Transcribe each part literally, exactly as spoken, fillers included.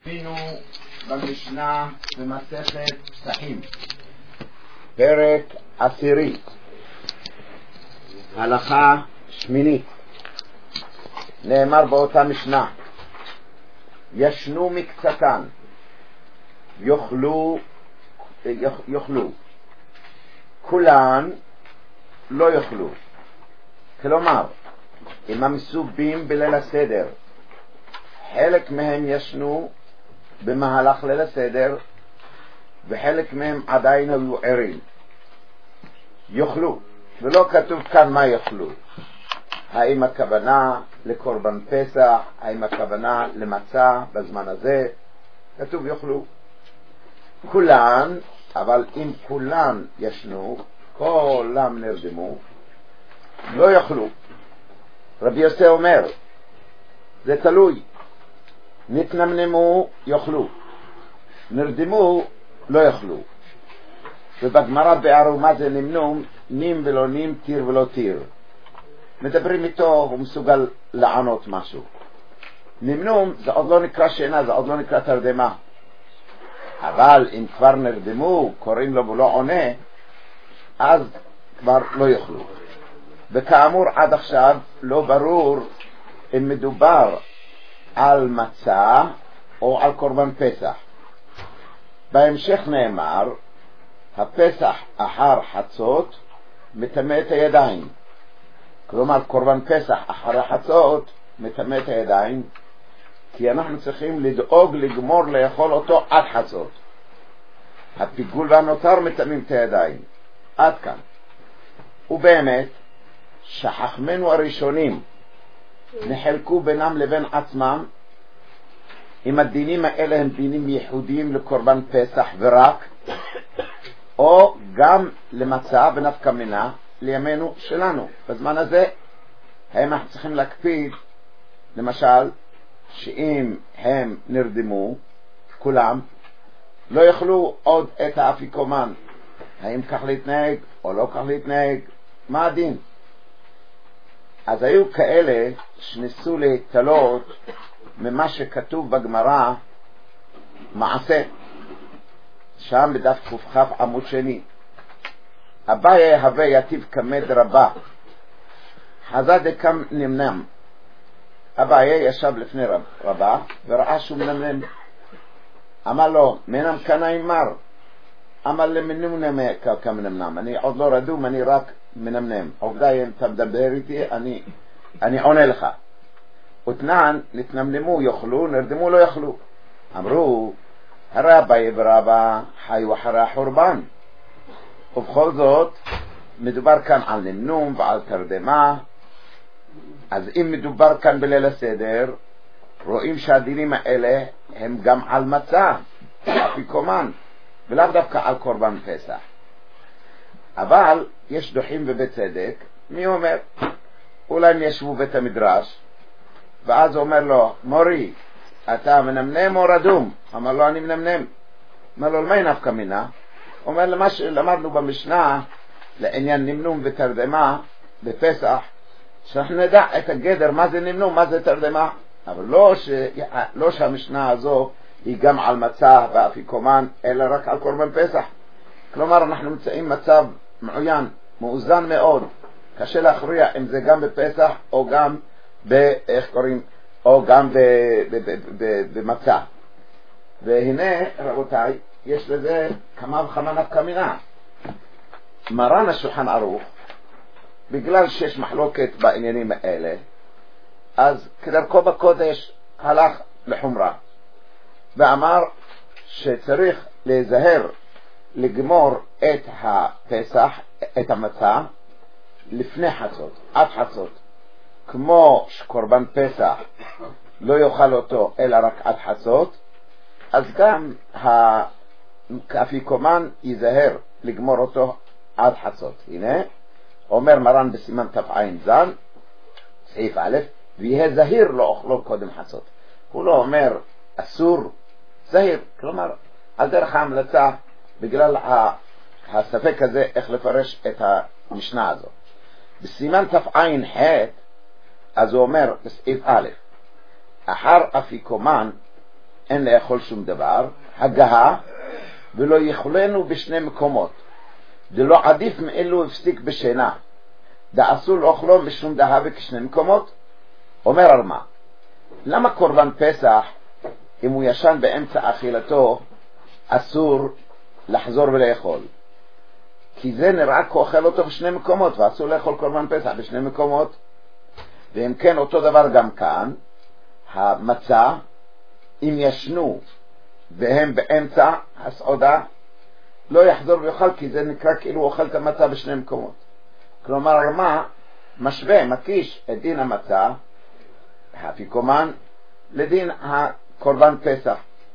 היינו במשנה במסכת פסחים, פרק עשירי, הלכה שמינית. נאמר באותה משנה, ישנו מקצתן, יאכלו, יאכלו, כולן לא יאכלו. כלומר, אם המסובים בליל הסדר, חלק מהם ישנו במהלך ליל הסדר וחלק מהם עדיין היו ערים, יאכלו. ולא כתוב כאן מה יאכלו, האם הכוונה לקורבן פסח, האם הכוונה למצה בזמן הזה, כתוב יאכלו. כולן, אבל אם כולן ישנו, כולם נרדמו, לא יאכלו. רבי יוסי אומר, זה תלוי, נתנמנמו יאכלו, נרדמו לא יאכלו. ובגמרא בערו מה זה נמנום, נים ולא נים, תיר ולא תיר. מדברים איתו, הוא מסוגל לענות משהו. נמנום זה עוד לא נקרא שינה, זה עוד לא נקרא תרדמה. אבל אם כבר נרדמו, קוראים לו ולא עונה, אז כבר לא יאכלו. וכאמור עד עכשיו לא ברור אם מדובר על מצה או על קורבן פסח. בהמשך נאמר, הפסח אחר חצות מטמא את הידיים. כלומר קורבן פסח אחר חצות מטמא את הידיים, כי אנחנו צריכים לדאוג לגמור לאכול אותו עד חצות. הפיגול והנותר מטמאים את הידיים. עד כאן. ובאמת שחכמנו הראשונים נחלקו בינם לבין עצמם אם הדינים האלה הם דינים ייחודיים לקורבן פסח ורק, או גם למצה ונפקא מינה לימינו שלנו בזמן הזה. האם אנחנו צריכים להקפיד למשל שאם הם נרדמו כולם לא יאכלו עוד את האפיקומן, האם כך להתנהג או לא כך להתנהג, מה הדין? אז היו כאלה שניסו להתלות ממה שכתוב בגמרא מעשה, שם בדף קכ"ח עמוד שני, אביי הווה יתיב כמד רבה חזה דקם נמנם. אביי ישב לפני רב, רבה וראה שהוא מנמנם, אמר לו מנם כנאי מר, אמר למנמנם כמנמנם, אני עוד לא רדום, אני רק מנמנם. עובדה אם אתה מדבר איתי אני, אני עונה לך. ותנן נתנמנמו יאכלו, נרדמו לא יאכלו. אמרו הרי אביי ורבא חיו אחרי החורבן, ובכל זאת מדובר כאן על נמנום ועל תרדמה. אז אם מדובר כאן בליל הסדר, רואים שהדינים האלה הם גם על מצה, אפיקומן, ולאו דווקא על קורבן פסח. אבל יש דוחים ובצדק. מי אומר? אולי הם ישבו בית המדרש ואז אומר לו, מורי אתה מנמנם או רדום? אמר לו אני מנמנם. אמר לו למה נפקא מינה? אומר למה שלמדנו במשנה לעניין נמנום ותרדמה בפסח, שאנחנו נדע את הגדר מה זה נמנום מה זה תרדמה. אבל לא, ש... לא שהמשנה הזו היא גם על מצה ואפיקומן, אלא רק על קורבן פסח. כלומר אנחנו נמצאים מצב מעוין, מאוזן מאוד, קשה להכריע אם זה גם בפסח או גם ב... איך קוראים? או גם ב... ב... ב... ב... במצה. והנה רבותיי, יש לזה כמה וכמה נפקא מינה. מרן השולחן ערוך, בגלל שיש מחלוקת בעניינים האלה, אז כדרכו בקודש הלך לחומרה ואמר שצריך להיזהר לגמור את הפסח, את המצה, לפני חצות, עד חצות. כמו שקורבן פסח לא יאכל אותו אלא רק עד חצות, אז גם האפיקומן ייזהר לגמור אותו עד חצות. הנה אומר מרן בסימן תע"ז סעיף א', ויהיה זהיר לא אוכלו קודם חצות. הוא לא אומר אסור, זהיר. כלומר על דרך ההמלצה, בגלל הספק הזה איך לפרש את המשנה הזו. בסימן תע"ח אז הוא אומר בסעיף א', אחר אפיקומן אין לאכול שום דבר, הגהה, ולא יכולנו בשני מקומות. זה לא עדיף מאלו הפסיק בשינה. זה אסור לאכלו משום דהה וכשני מקומות. אומר הרמה, למה קורבן פסח, אם הוא ישן באמצע אכילתו, אסור לחזור ולאכול? כי זה נראה כאוכל אותו בשני מקומות, ואסור לאכול קורבן פסח בשני מקומות. ואם כן, אותו דבר גם כאן, המצה, אם ישנו והם באמצע הסעודה, לא יחזור ויאכל, כי זה נקרא כאילו אוכל את המצה בשני מקומות. כלומר, הרמה משווה, מקיש את דין המצה, האפיקומן, לדין הקורבן פסח.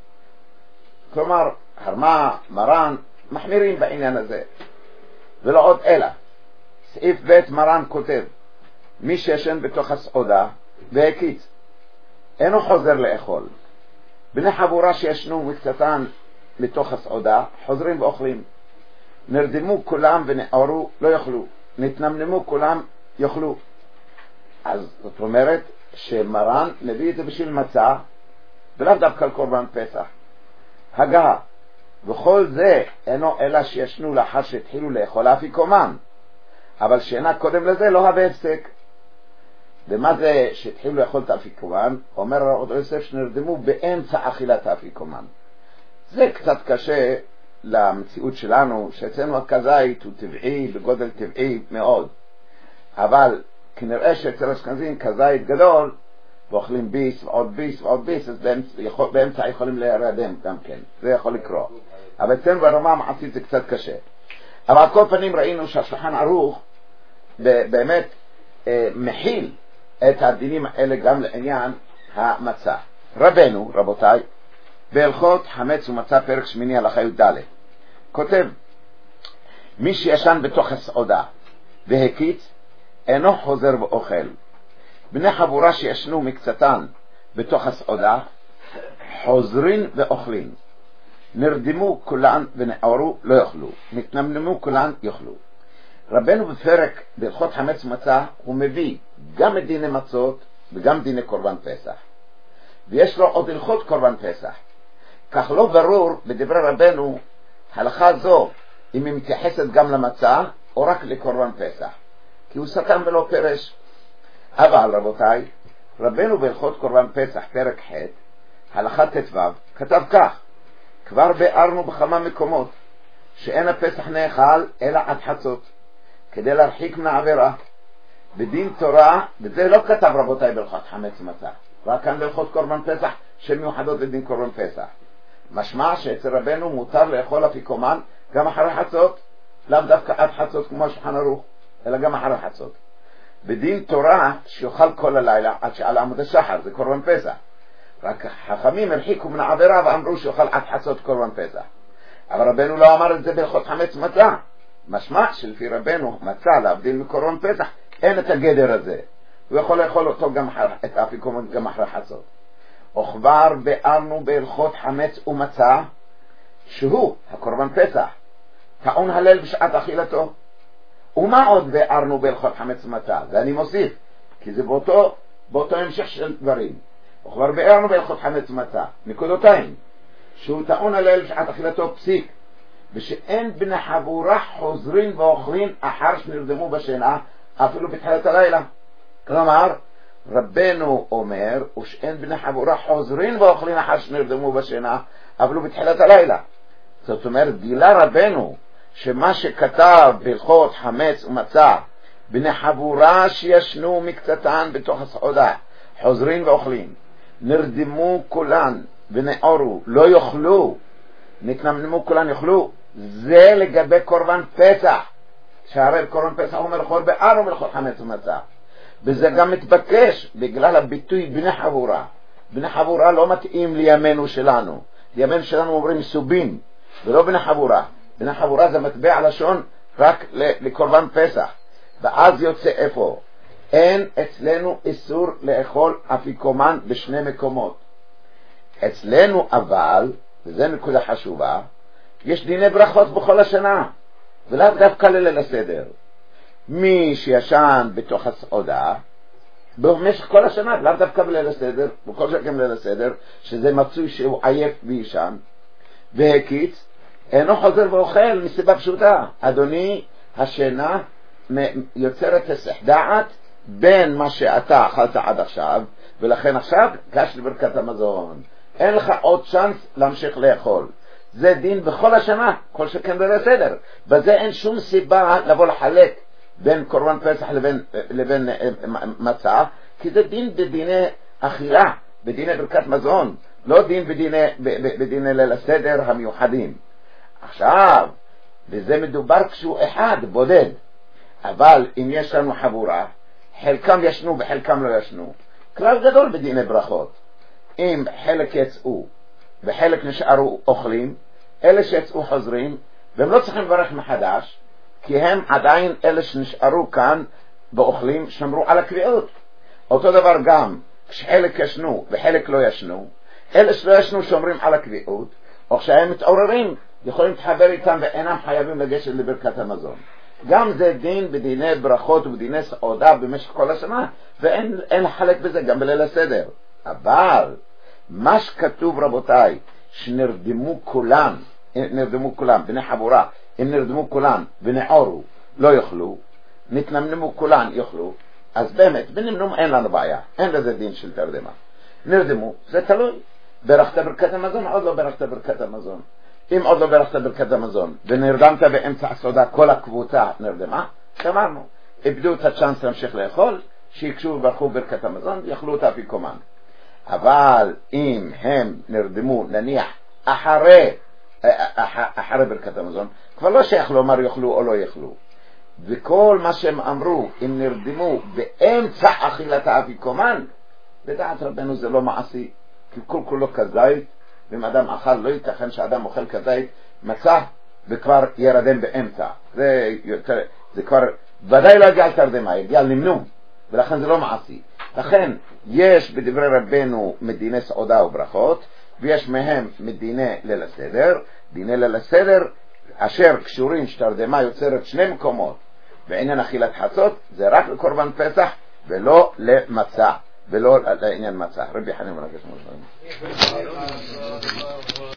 כלומר, הרמה, מרן, מחמירים בעניין הזה. ולא עוד אלא. סעיף ב' מרן כותב, מי שישן בתוך הסעודה והקיץ, אינו חוזר לאכול. בני חבורה שישנו מקצתן לתוך הסעודה, חוזרים ואוכלים. נרדמו כולם ונערו, לא יאכלו. נתנמנמו כולם, יאכלו. אז זאת אומרת שמרן מביא את זה בשביל מצה, ולאו דווקא קורבן פסח. הגה, וכל זה אינו אלא שישנו לאחר שהתחילו לאכול אפיקומן, אבל שאינה קודם לזה לא הווה הפסק. ומה זה שהתחילו לאכול את האפיקומן? אומר הרב יוסף שנרדמו באמצע אכילת האפיקומן. זה קצת קשה למציאות שלנו, שאצלנו הכזית הוא טבעי, בגודל טבעי מאוד. אבל כנראה שאצל אשכנזים כזית גדול, ואוכלים ביס ועוד ביס ועוד ביס, אז באמצע, יכול, באמצע יכולים להירדם גם כן. זה יכול לקרוא. אבל אצלנו ברמה המעשית זה קצת קשה. אבל על כל פנים ראינו שהשולחן ערוך באמת אה, מכיל את הדינים האלה גם לעניין המצה. רבנו, רבותיי, בהלכות חמץ ומצה פרק שמיני הלכה י"ד, כותב, מי שישן בתוך הסעודה והקיץ אינו חוזר ואוכל. בני חבורה שישנו מקצתן בתוך הסעודה חוזרים ואוכלים. נרדמו כולן ונערו, לא יאכלו. נתנמנמו כולן, יאכלו. רבנו בפרק בהלכות חמץ ומצה הוא מביא גם את דיני מצות וגם דיני קורבן פסח, ויש לו עוד הלכות קורבן פסח. כך לא ברור בדברי רבנו הלכה זו אם היא מתייחסת גם למצה או רק לקורבן פסח, כי הוא סתם ולא פרש. אבל רבותיי, רבנו בהלכות קורבן פסח פרק ח' הלכה ט"ו כתב כך, כבר ביארנו בכמה מקומות שאין הפסח נאכל אלא עד חצות, כדי להרחיק מהעבירה. בדין תורה, וזה לא כתב רבותיי בהלכות חמץ ומצה, רק כאן בהלכות קורבן פסח שמיוחדות לדין קורבן פסח. משמע שאצל רבנו מותר לאכול אפיקומן גם אחרי חצות, לאו דווקא עד חצות כמו השולחן ערוך, אלא גם אחרי חצות. בדין תורה שיאכל כל הלילה עד שעל עמוד השחר, זה קורבן פסח. רק חכמים הרחיקו מן העבירה ואמרו שיאכל עד חצות קורבן פסח. אבל רבנו לא אמר את זה בהלכות חמץ ומצה. משמע שלפי רבנו מצה להבדיל מקורבן פסח אין את הגדר הזה, הוא יכול לאכול אותו גם את האפיקומן גם אחרי חצות. וכבר ביארנו בהלכות חמץ ומצה שהוא הקורבן פסח טעון הלל בשעת אכילתו. ומה עוד ביארנו בהלכות חמץ ומצה? זה אני מוסיף, כי זה באותו, באותו המשך של דברים. וכבר ביארנו בהלכות חמץ ומצה נקודותיים שהוא טעון הלל בשעת אכילתו פסיק, ושאין בני חבורה חוזרים ואוכלים אחר שנרדמו בשינה אפילו בתחילת הלילה. כלומר רבנו אומר ושאין בני חבורה חוזרים ואוכלים אחר שנרדמו בשינה אפילו בתחילת הלילה. זאת אומרת גילה רבנו שמה שכתב בהלכות חמץ ומצה, בני חבורה שישנו מקצתן בתוך הסעודה חוזרים ואוכלים, נרדמו כולן ונערו, לא יאכלו, נתנמנמו כולן יאכלו, זה לגבי קורבן פסח, שהרי קורבן פסח אומר לכל באר ומלכות חמץ ומצה. וזה גם מתבקש בגלל הביטוי בני חבורה. בני חבורה לא מתאים לימינו שלנו, לימינו שלנו אומרים סובין ולא בני חבורה. בני חבורה זה מטבע לשון רק לקורבן פסח. ואז יוצא איפה? אין אצלנו איסור לאכול אפיקומן בשני מקומות. אצלנו אבל, וזה נקודה חשובה, יש דיני ברכות בכל השנה, ולאו דווקא לליל הסדר. מי שישן בתוך הסעודה במשך כל השנה, לאו דווקא בליל הסדר, בכל שכם ליל הסדר, שזה מצוי שהוא עייף וישן, והקיץ, אינו חוזר ואוכל מסיבה פשוטה. אדוני, השינה יוצרת הסח דעת בין מה שאתה אכלת עד עכשיו, ולכן עכשיו גש לברכת המזון. אין לך עוד צ'אנס להמשיך לאכול. זה דין בכל השנה, כל שכן בליל הסדר. בזה אין שום סיבה לבוא לחלק בין קורבן פסח לבין, לבין מצה, כי זה דין בדיני אכילה, בדיני ברכת מזון, לא דין בדיני, בדיני ליל הסדר המיוחדים. עכשיו, וזה מדובר כשהוא אחד, בודד, אבל אם יש לנו חבורה, חלקם ישנו וחלקם לא ישנו. כלל גדול בדיני ברכות. אם חלק יצאו וחלק נשארו אוכלים, אלה שיצאו חוזרים, והם לא צריכים לברך מחדש, כי הם עדיין אלה שנשארו כאן באוכלים שמרו על הקביעות. אותו דבר גם כשחלק ישנו וחלק לא ישנו, אלה שלא ישנו שומרים על הקביעות, או כשהם מתעוררים יכולים להתחבר איתם ואינם חייבים לגשת לברכת המזון. גם זה דין בדיני ברכות ובדיני סעודה במשך כל השנה, ואין אין לחלק בזה גם בליל הסדר. אבל מה שכתוב רבותיי, שנרדמו כולם, נרדמו כולם, בני חבורה, אם נרדמו כולם ונעורו, לא יאכלו, נתנמנמו כולם יאכלו, אז באמת, בנמנום אין לנו בעיה, אין לזה דין של תרדמה. נרדמו, זה תלוי. ברכת ברכת המזון, עוד לא ברכת ברכת המזון. אם עוד לא ברכת ברכת המזון, ונרדמת באמצע הסעודה, כל הקבוצה נרדמה, אמרנו, איבדו את הצ'אנס להמשיך לאכול, שיקשו וברכו ברכת המזון, יאכלו אותה אפיקומן. אבל אם הם נרדמו, נניח, אחרי, אחרי ברכת המזון, כבר לא שייך לומר יאכלו או לא יאכלו. וכל מה שהם אמרו, אם נרדמו באמצע אכילת האפיקומן, בדעת רבנו זה לא מעשי, כי כל כולו כזית, ואם אדם אכל, לא ייתכן שאדם אוכל כזית, מצא וכבר ירדם באמצע. זה, יותר, זה כבר ודאי לא יגיע על תרדמה, יגיע על נמנום, ולכן זה לא מעשי. לכן יש בדברי רבנו מדיני סעודה וברכות, ויש מהם מדיני ליל הסדר. דיני ליל הסדר אשר קשורים שתרדמה יוצרת שני מקומות בעניין אכילת חצות, זה רק לקורבן פסח ולא למצה, ולא לעניין מצה. רבי חנין מרגש מוזמן.